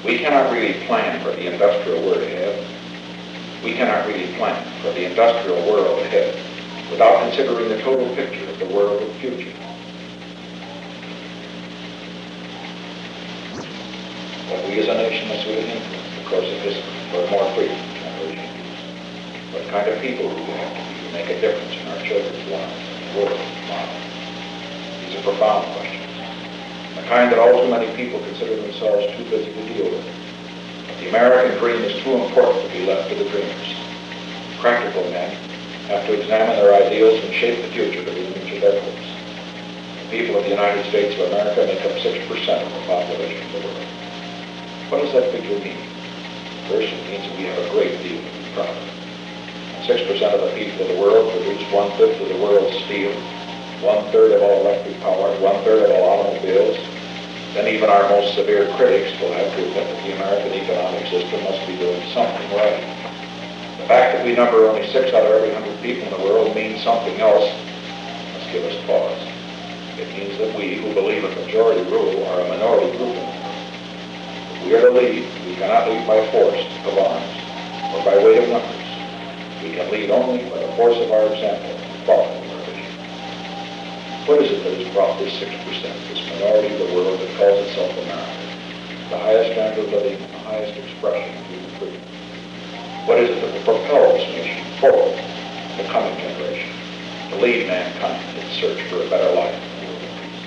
We cannot really plan for the industrial world ahead. We cannot really plan for the industrial world ahead without considering the total picture of the world of the future. What we as a nation must really influence the course of history for a more frequent generation. What kind of people do we have to be to make a difference in our children's lives and the world tomorrow? These are profound questions. The kind that all too many people consider themselves too busy to deal with. But the American dream is too important to be left to the dreamers. Practical men have to examine their ideals and shape the future to the image of their hopes. The people of the United States of America make up 6% of the population of the world. What does that figure mean? First, it means that we have a great deal to be proud of. 6% of the people of the world produce 1/5 of the world's steel, 1/3 of all electric power, 1/3 of all automobiles. Then even our most severe critics will have to admit that the American economic system must be doing something right. The fact that we number only 6 out of every 100 people in the world means something else must give us pause. It means that we, who believe in majority rule, are a minority group in the world. If we are to lead, we cannot lead by force of arms or by weight of numbers. We can lead only by the force of our example and quality of our vision. What is it that has brought this 6%, this minority of the world that calls itself America, the highest standard of living and the highest expression of human freedom? What is it that will propel this nation forward in the coming generation, to lead mankind in its search for a better life and a world of peace?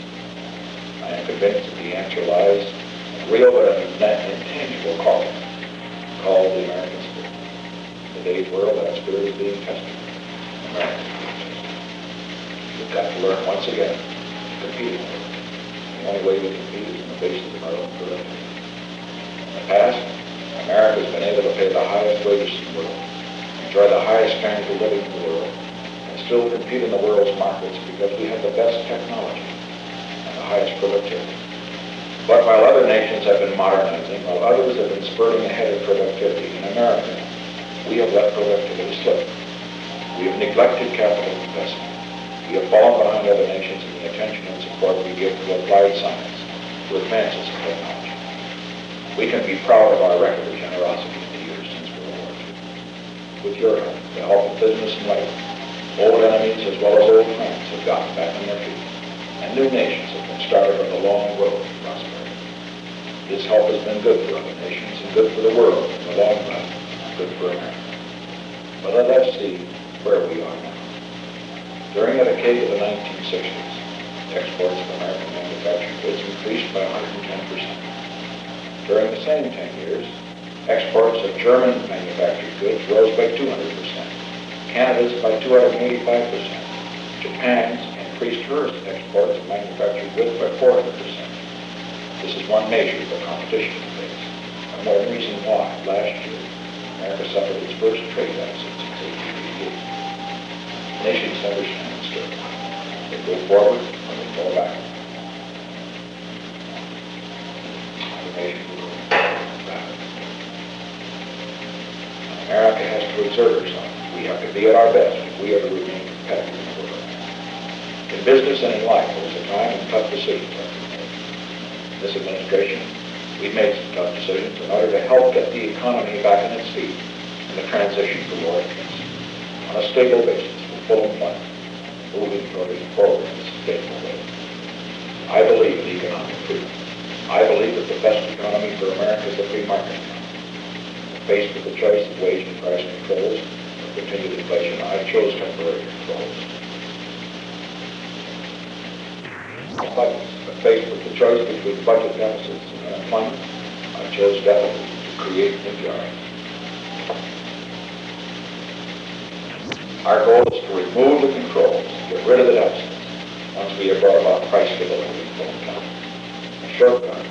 I am convinced that the answer lies in a real but intangible calling called the American spirit. In today's world, that spirit is being tested. America is being tested. We've got to learn once again to compete in the world. The only way we compete is on the basis of our own productivity. In the past, America has been able to pay the highest wages in the world, enjoy the highest standard of living in the world, and still compete in the world's markets because we have the best technology and the highest productivity. But while other nations have been modernizing, while others have been spurting ahead of productivity, in America, we have let productivity slip. We have neglected capital investment. We have fallen behind other nations in the attention and support we give to applied science, to advances in technology. We can be proud of our record of generosity in the years since World War II. With your help, the help of business and labor, old enemies as well as old friends have gotten back on their feet, and new nations have been started on the long road to prosperity. This help has been good for other nations and good for the world in the long run, good for America. But let's see where we are now. During the decade of the 1960s, exports of American manufactured goods increased by 110%. During the same 10 years, exports of German manufactured goods rose by 200%, Canada's by 285%, Japan's increased her exports of manufactured goods by 400%. This is one measure of the competition it face, and one reason why last year America suffered its first trade deficit since 1888. Nations never stand still. They go forward or they fall back. America has to exert herself. We have to be at our best if we are to remain competitive in the world. In business and in life, there was a time when tough decisions have to be made. In this administration, we've made some tough decisions in order to help get the economy back on its feet in the transition to war and peace, on a stable basis with full employment, moving forward in a sustainable way. I believe in economic freedom. I believe that the best economy for America is the free market economy. Faced with the choice of wage and price controls or continued inflation, I chose temporary controls. But faced with the choice between budget deficits and unemployment, I chose deficits to create new jobs. Our goal is to remove the controls, get rid of the deficits, once we have brought about price stability in full employment. A shortcut